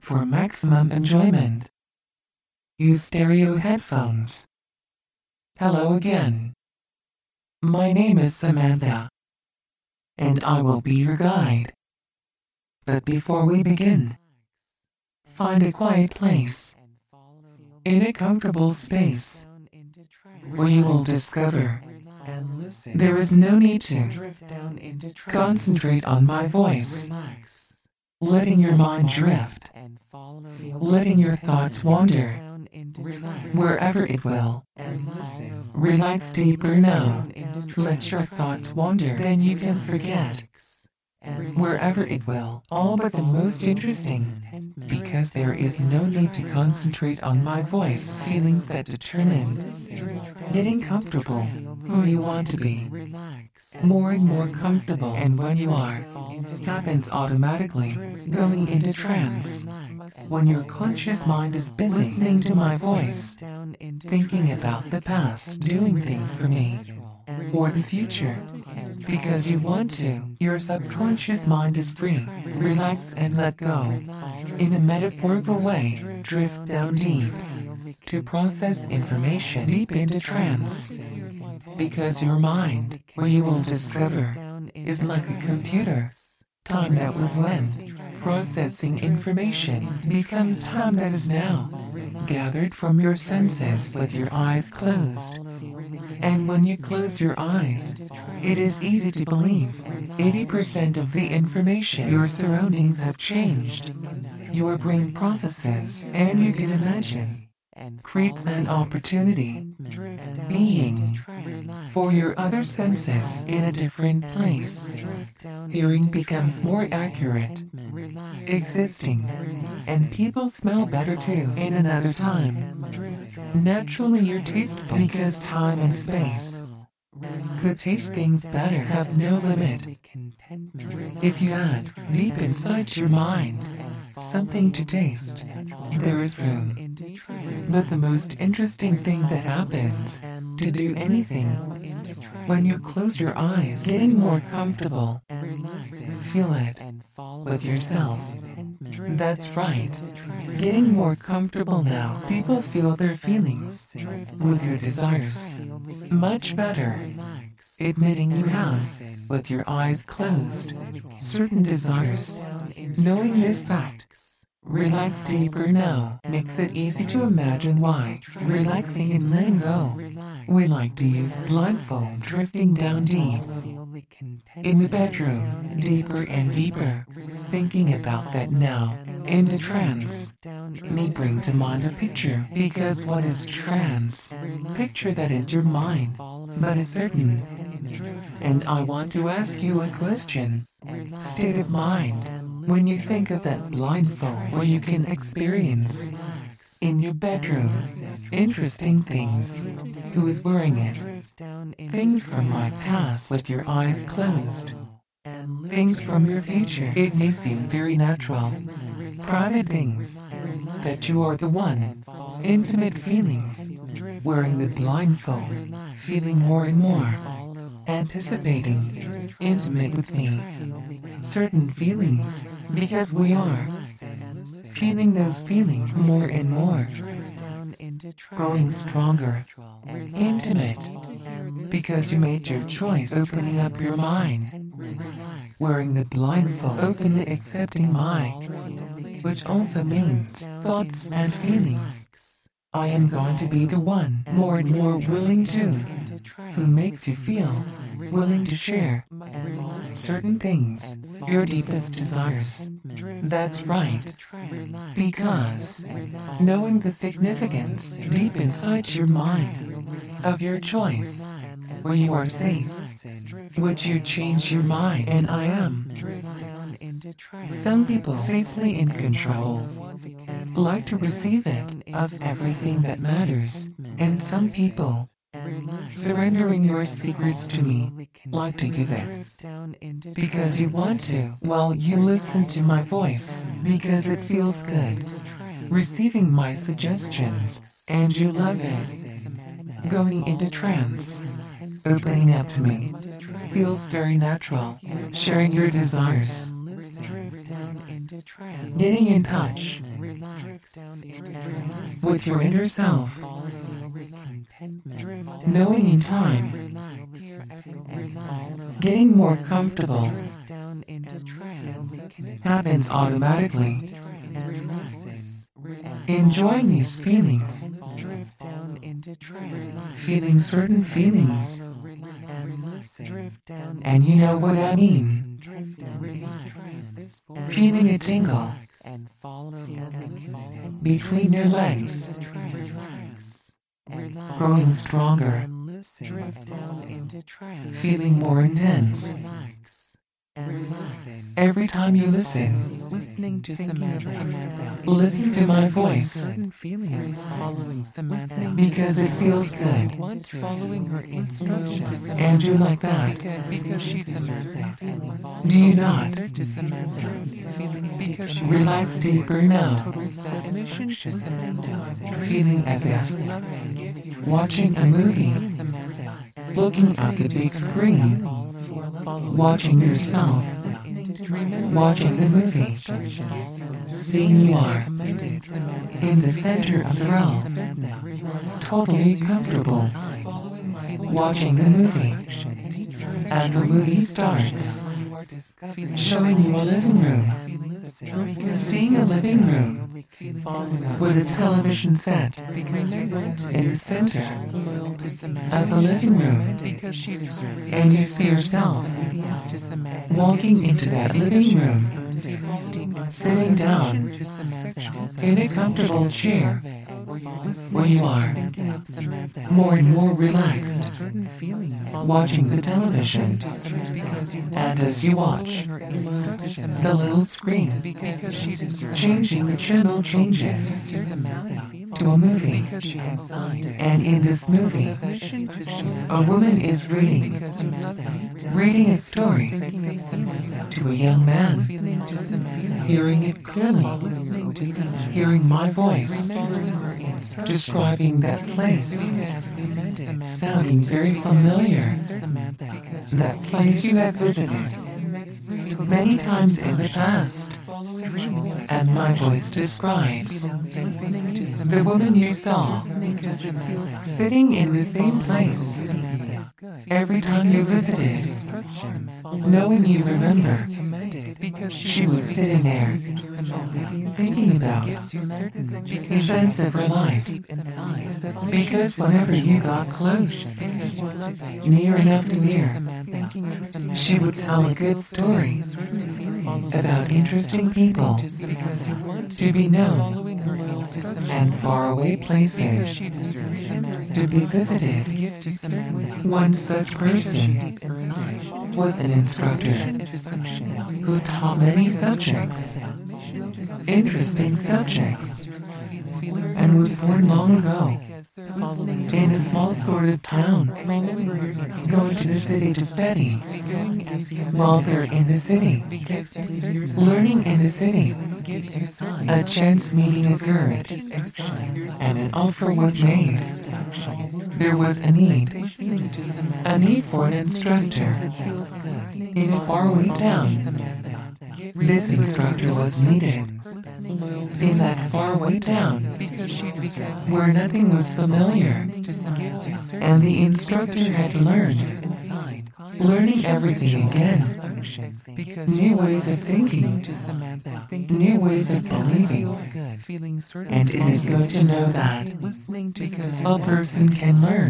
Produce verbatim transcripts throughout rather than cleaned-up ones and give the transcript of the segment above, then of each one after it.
For maximum enjoyment, use stereo headphones. Hello again. My name is Samantha, and I will be your guide. But before we begin, find a quiet place, in a comfortable space, where you will discover there is no need to concentrate on my voice, letting your mind drift, letting your thoughts wander, wherever it will. Relax deeper now. Let your thoughts wander, then you can forget, wherever it will, all but the most interesting, because there is no need to concentrate on my voice. Feelings that determine getting comfortable, who you want to be, more and more comfortable, and when you are, happens automatically, going into trance. When your conscious mind is busy listening to my voice, thinking about the past, doing things for me, or the future, because you want to, your subconscious mind is free. Relax and let go. In a metaphorical way, drift down deep to process information deep into trance. Because your mind, where you will discover, is like a computer. Time that was when processing information becomes time that is now, gathered from your senses with your eyes closed. And when you close your eyes, it is easy to believe eighty percent of the information your surroundings have changed. Your brain processes, and you can imagine, creates an opportunity, being, for your other senses in a different place. Hearing becomes more accurate, existing, and people smell better too in another time. Naturally you're tasteful because time and space could taste things better, have no limit. If you add, deep inside your mind, something to taste, there is room. But the most interesting thing that happens, to do anything, when you close your eyes, getting more comfortable, feel it, with yourself. That's right, getting more comfortable now. People feel their feelings, with your desires, much better. Admitting you have, with your eyes closed, certain desires. Knowing this fact, relax deeper now makes it easy to imagine why. Relaxing and letting go. We like to use blindfold, drifting down deep. In the bedroom, deeper and deeper. Thinking about that now, into trance. May bring to mind a picture, because what is trance? Picture that into your mind, but is certain. And I want to ask you a question. State of mind, when you think of that blindfold where you can experience, in your bedroom, interesting things. Who is wearing it? Things from my past with your eyes closed. Things from your future. It may seem very natural. Private things. That you are the one. Intimate feelings. Wearing the blindfold. Feeling more and more. Anticipating. Intimate with me. Certain feelings. Because we are. Feeling those feelings more and more. Growing stronger. Intimate. Because you made your choice, opening up your mind. Wearing the blindfold, openly accepting mind, which also means thoughts and feelings. I am going to be the one, more and more willing to, who makes you feel, willing to share certain things, your deepest desires. That's right. Because knowing the significance deep inside your mind of your choice, where you are safe, would you change your mind? And I am. Some people safely in control like to receive it of everything that matters, and some people surrendering your secrets to me like to give it because you want to. Well, you listen to my voice because it feels good, receiving my suggestions, and you love it. Going into trance, opening up to me, feels very natural. Sharing your desires, getting in touch with your inner self, knowing in time, getting more comfortable, happens automatically. Enjoying these feelings, feeling certain feelings, and you know what I mean. Feeling a tingle between your legs, growing stronger, feeling more intense. Every time you listen, listening to Samantha, listen to my voice, certain feelings following Samantha, because it feels good, want following her instructions, and you like that. because she Samantha, Do you not? to Samantha, feeling because she Relax deeper now, submission to Samantha, feeling as if watching a movie, looking at the big screen, watching yourself, watching the movie, seeing you are in the center of the realm, totally comfortable, watching the movie, and the movie starts, showing you a living room, seeing a living room with a television set in the center of the living room, and you see yourself walking into that living room, sitting down in a comfortable chair where you are more and more relaxed, watching the television, and as you watch, the little screen changing the channel changes to a movie, and in this movie, a woman is reading, reading a story to a young man, hearing it clearly, hearing my voice, describing that place, sounding very familiar, that place you have visited many times in the past, and my voice describes the woman you saw sitting in the same place every time you visited, knowing you remember she was sitting there thinking about events of her life, because whenever you got close, near enough to hear, she would tell a good story about interesting people to be known and faraway places to be visited. One such person was an instructor who taught many subjects, interesting subjects, and was born long ago in a small sort of town, going to the city to study. While they're in the city, learning in the city, a chance meeting occurred, and an offer was made. There was a need, a need for an instructor in a faraway town. This instructor was needed in that faraway town where nothing was familiar, and the instructor had learned, learning everything again, new ways of thinking, new ways of believing, and it is good to know that a person can learn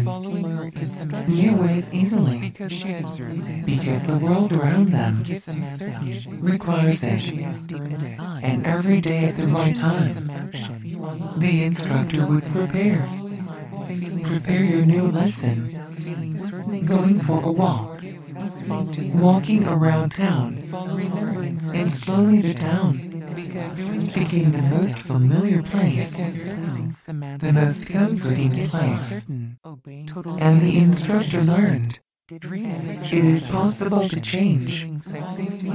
new ways easily, because the world around them requires it, and every day at the right time, the instructor would prepare, prepare your new lesson, going for a walk, walking around town, and slowly the town became the most familiar place, the most comforting place, and the instructor learned it is possible to change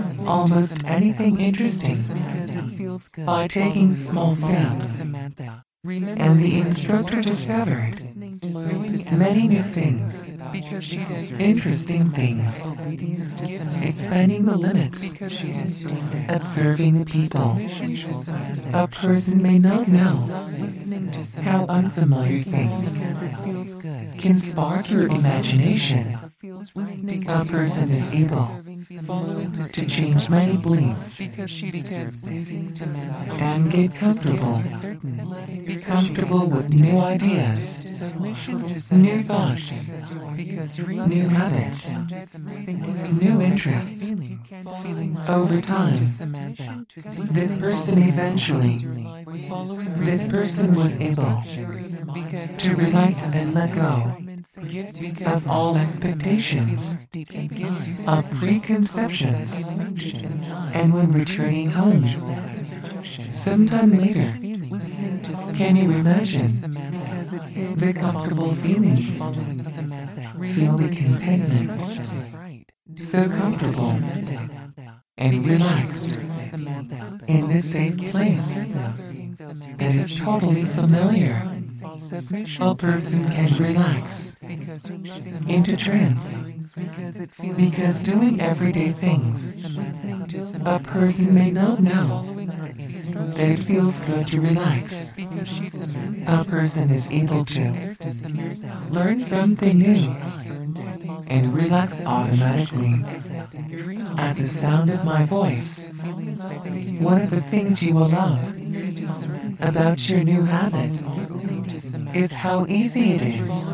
almost anything interesting by taking small steps. And the instructor discovered many new things, because she does interesting things, obedience to Samantha, expanding the limits, because she has earned it. observing the people. Submission to Samantha, A person may not know listening to Samantha, how unfamiliar things because it feels good. can spark your imagination. Listening A person is able following her to change many beliefs because she deserves pleasing Samantha, and get comfortable, certain comfortable with new ideas, submission to new Samantha, thoughts, because new habits, new interests. Over time, this person eventually, this person was able to relax and let go of all expectations, of preconceptions, and when returning home, sometime later, can you imagine the comfortable feelings? Feel the contentment, so comfortable and relaxed in this safe place that is totally familiar. A person can relax into trance because doing everyday things, a person may not know that it feels good to relax. A person is able to learn something new and relax automatically at the sound of my voice. One of the things you will love about your new habit is how easy it is,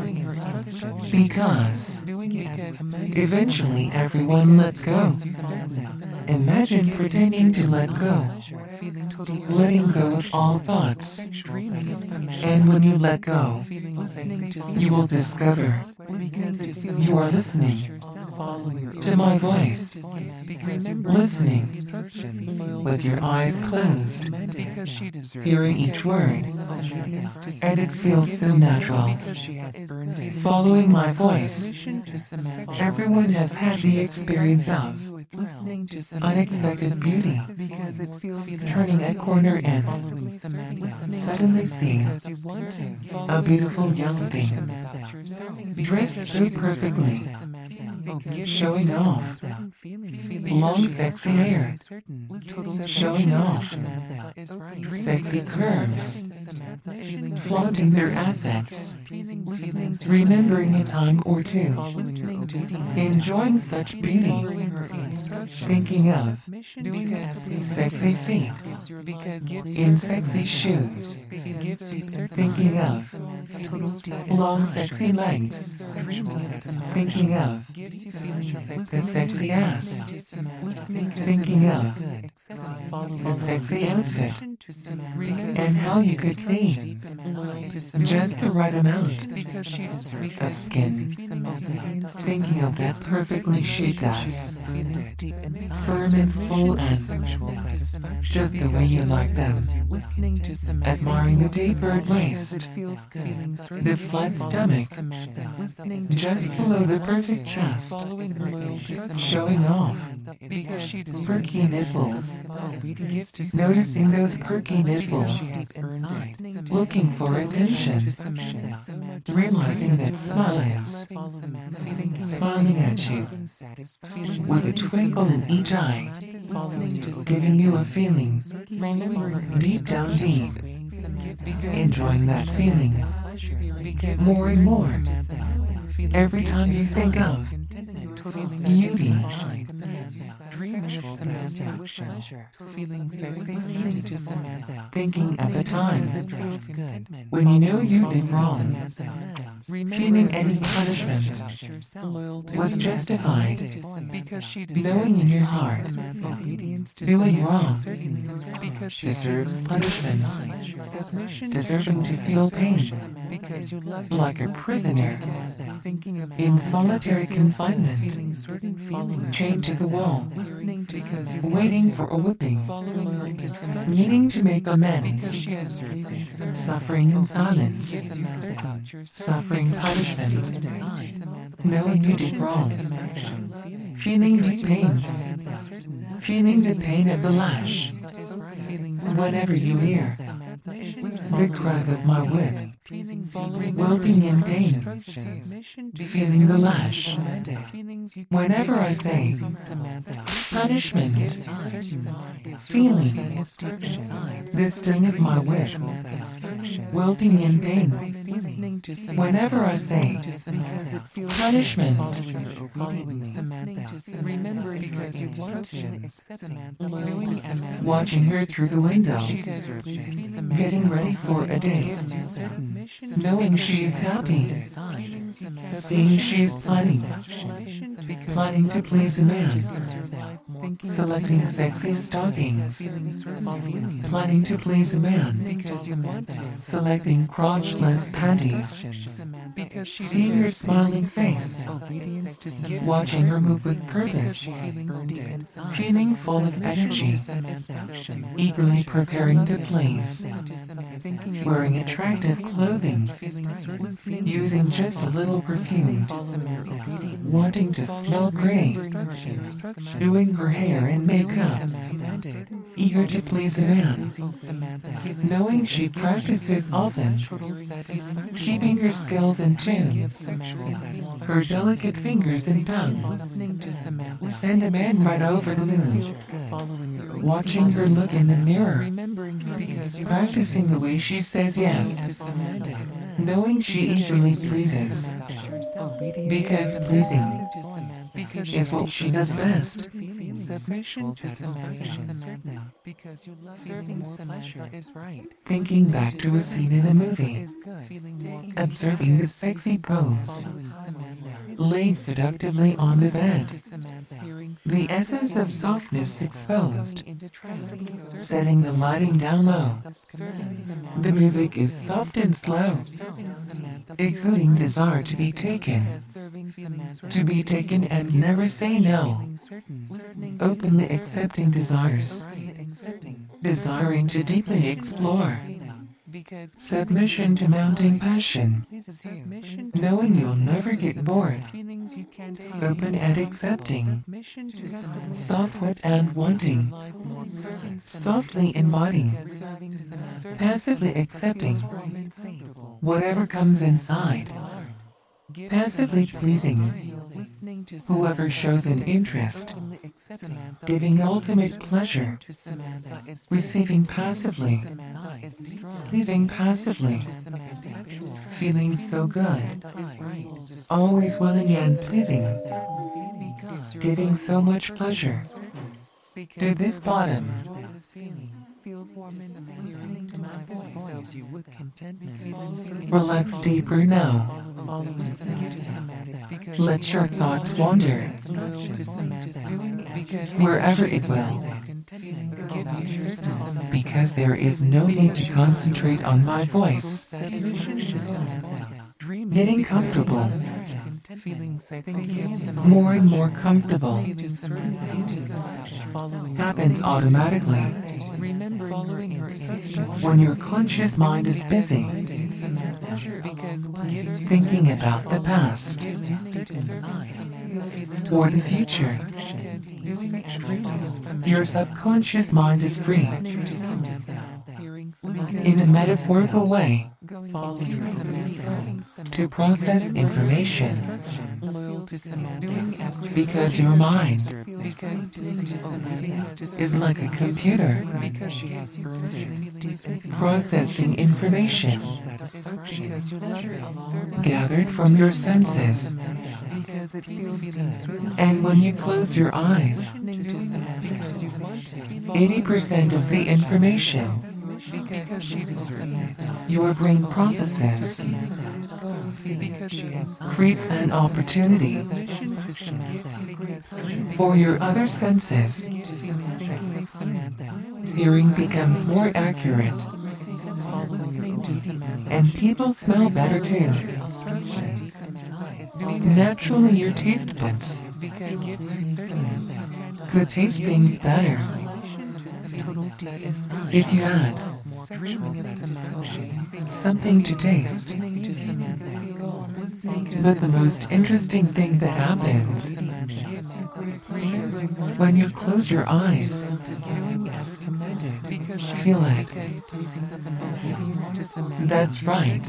because eventually everyone lets go. Imagine pretending to let go, letting go of all thoughts, and when you let go, you will discover you are listening to my voice, listening with your eyes closed, hearing each word, and it feels so natural. Following my voice, everyone has had the experience of unexpected beauty, turning a corner and suddenly seeing a beautiful young thing, dressed so perfectly, showing off long sexy hair, showing off sexy curves, flaunting their assets, remembering a time or two, enjoying such beauty, thinking of sexy feet in sexy shoes, thinking of long sexy legs, thinking of the sexy ass, thinking of the sexy outfit, and how you could clean just the right amount of skin, thinking of that perfectly shaped ass, firm and full and just the way you like them, admiring the tapered waist, the flat stomach, just below the perfect chest, showing off perky nipples, noticing those perky nipples, looking for attention, realizing that smiling, smiling at you, with a twinkle in each eye, giving you a feeling, deep down deep, enjoying that feeling, more and more, every time you think of beauty, thinking of a time when you know you did wrong, feeling any punishment was justified, knowing in your heart doing wrong deserves punishment, deserving to feel pain like a prisoner in solitary confinement, chained to the wall, waiting for a whipping, needing to make amends, suffering in silence, suffering punishment, knowing you did wrong, feeling deep pain, feeling the pain of the lash, whenever you hear the crack of my whip, wilting in pain, feeling the lash. Whenever I say punishment, feeling the sting of my whip, wilting in pain. Whenever I say punishment, watching her through the window, getting ready for a date, knowing she is happy, seeing she is planning, planning to please a man, selecting sexy stockings, planning to please a man, selecting crotchless panties, seeing her smiling face, watching her move with purpose, feeling full of energy, eagerly preparing to please, wearing attractive clothing, using just a little perfume, wanting to smell great, doing her hair and makeup, eager to please a man, knowing she practices often, keeping her skills in tune, her delicate fingers and tongue, send a man right over the moon, watching her look in the mirror, practicing the way she says yes, knowing she eagerly pleases, because pleasing is what she does best. Submission to Samantha, because you love serving more pleasure is right. Thinking back to a scene in a movie, observing the sexy pose, laid seductively on the bed, the essence of softness exposed, setting the lighting down low. The music is soft and slow, exuding desire to be taken, to be taken and never say no, openly accepting desires, desiring to deeply explore, submission to mounting passion, knowing you'll never get bored, open and accepting, soft with and wanting, softly embodying, passively accepting whatever comes inside, passively pleasing whoever shows an interest, giving ultimate pleasure, receiving passively, pleasing passively, feeling so good, always willing and pleasing, giving so much pleasure. To this bottom, relax deeper now. Let your thoughts wander wherever it will, because there is no need to concentrate on my voice. Getting comfortable, more and more comfortable, happens automatically when your conscious mind is busy thinking about the past or the future. Your subconscious mind is free, in a metaphorical way, to process information, because your mind is like a computer, processing information gathered from your senses. And when you close your eyes, eighty percent of the information your brain processes creates an opportunity for your other senses. Hearing becomes more accurate, and people smell better too. Naturally, your taste buds could taste things better if you had more dreaming of Samantha. Something to taste. Listening to Samantha. But the most interesting thing that happens when you close your eyes, feel it. That's right.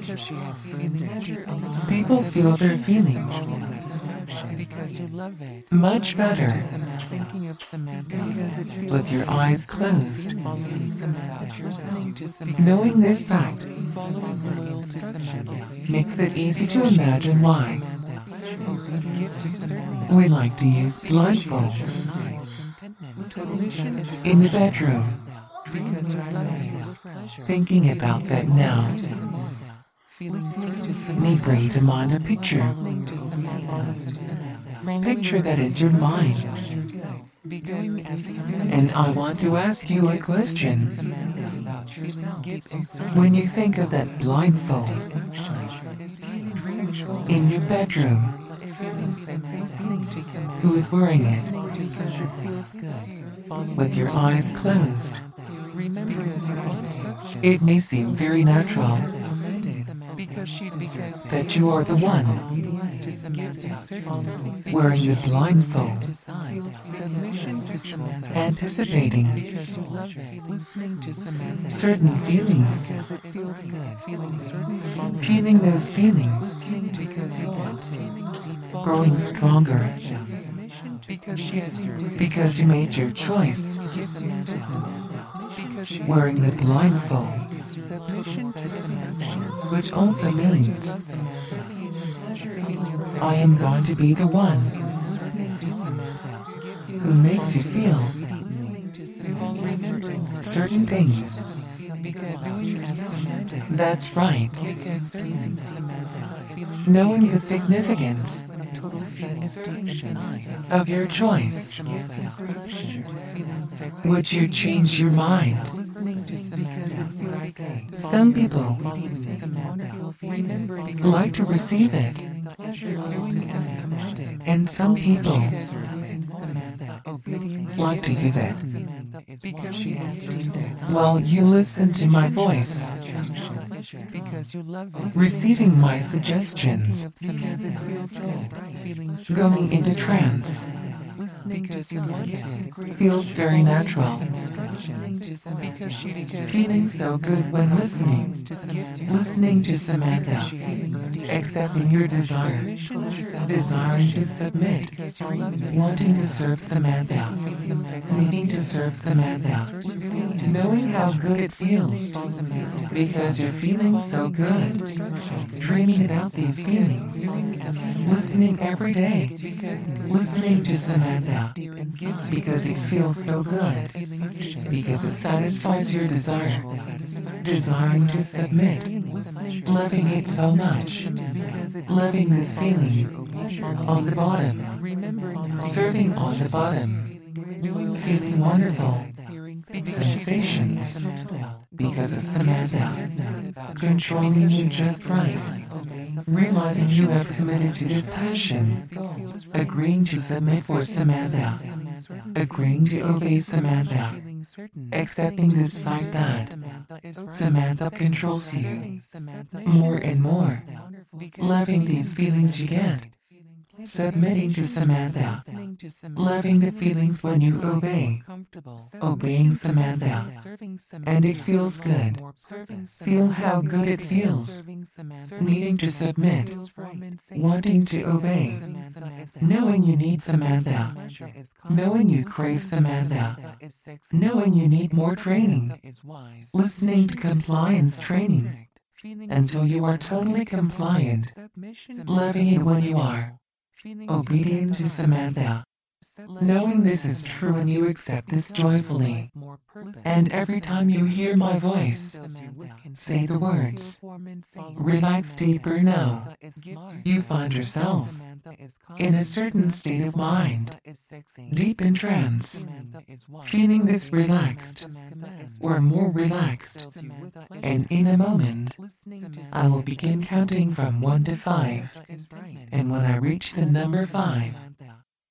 People feel their feelings much better with your eyes closed. Knowing this fact makes it easy to imagine why we like to use blindfolds in the bedroom. Thinking about that now may bring to mind a picture. Picture that in your mind. And I want to ask you a question. When you think of that blindfold in your bedroom, who is wearing it? With your eyes closed. It may seem very natural that you are the one wearing the blindfold, anticipating certain feelings, feeling those feelings, growing stronger because you made your choice, wearing the blindfold, which also means I am going to be the one who makes you feel certain things. That's right. Knowing the significance of your choice, would you change your mind? Some people like to receive it, and some people like to give it. While you listen to my voice, receiving my suggestions, going into trance, feels very natural. Feeling so good when listening, listening to Samantha, accepting your desire, desiring to submit, wanting to serve Samantha, needing to serve Samantha, knowing how good it feels, because you're feeling so good, dreaming about these feelings, listening every day, listening to Samantha, because it feels so good, because it satisfies your desire, desiring to submit, loving it so much, loving this feeling on the bottom, serving on the bottom, feeling wonderful sensations because of Samantha, controlling you just right, realizing you have committed to this passion, agreeing to submit for Samantha, agreeing to obey Samantha, accepting this fact that Samantha controls you more and more, loving these feelings you get, submitting to Samantha, loving the feelings when you obey, obeying Samantha, and it feels good. Feel how good it feels, needing to submit, wanting to obey, knowing you need Samantha, knowing you crave Samantha, knowing you need more training, listening to compliance training, until you are totally compliant, loving it when you are obedient to Samantha, knowing this is true and you accept this joyfully. And every time you hear my voice, say the words, relax deeper now. You find yourself in a certain state of mind, deep in trance, feeling this relaxed or more relaxed. And in a moment, I will begin counting from one to five. And when I reach the number five,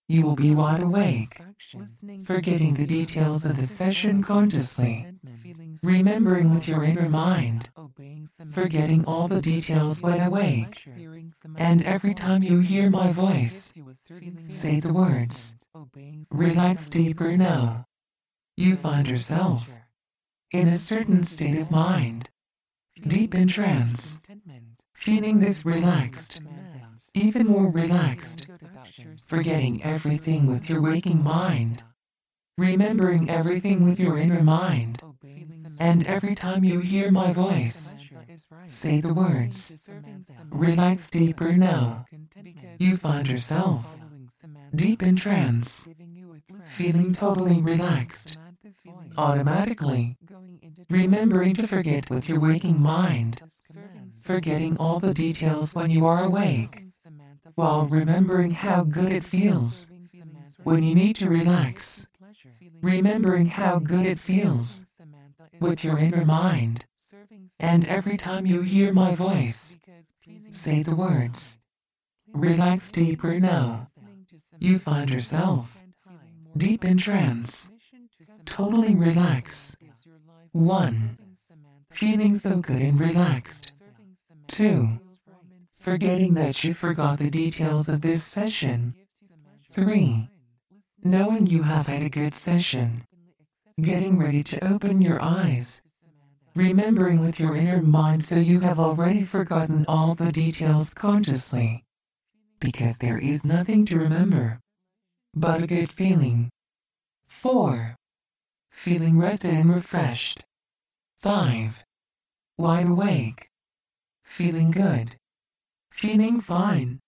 You will be wide awake, forgetting the details of the session consciously, remembering with your inner mind, forgetting all the details when awake. And every time you hear my voice, say the words, relax deeper now. You find yourself in a certain state of mind, deep in trance, feeling this relaxed, even more relaxed, forgetting everything with your waking mind, remembering everything with your inner mind. And every time you hear my voice, say the words, relax deeper now. You find yourself deep in trance, feeling totally relaxed, automatically, remembering to forget with your waking mind, forgetting all the details when you are awake, while remembering how good it feels when you need to relax, remembering how good it feels with your inner mind. And every time you hear my voice, say the words, relax deeper now. You find yourself deep in trance, totally relaxed. one. Feeling so good and relaxed. two. Forgetting that you forgot the details of this session. three. Knowing you have had a good session. Getting ready to open your eyes. Remembering with your inner mind so you have already forgotten all the details consciously. Because there is nothing to remember but a good feeling. four. Feeling rested and refreshed. five. Wide awake. Feeling good. Feeling fine.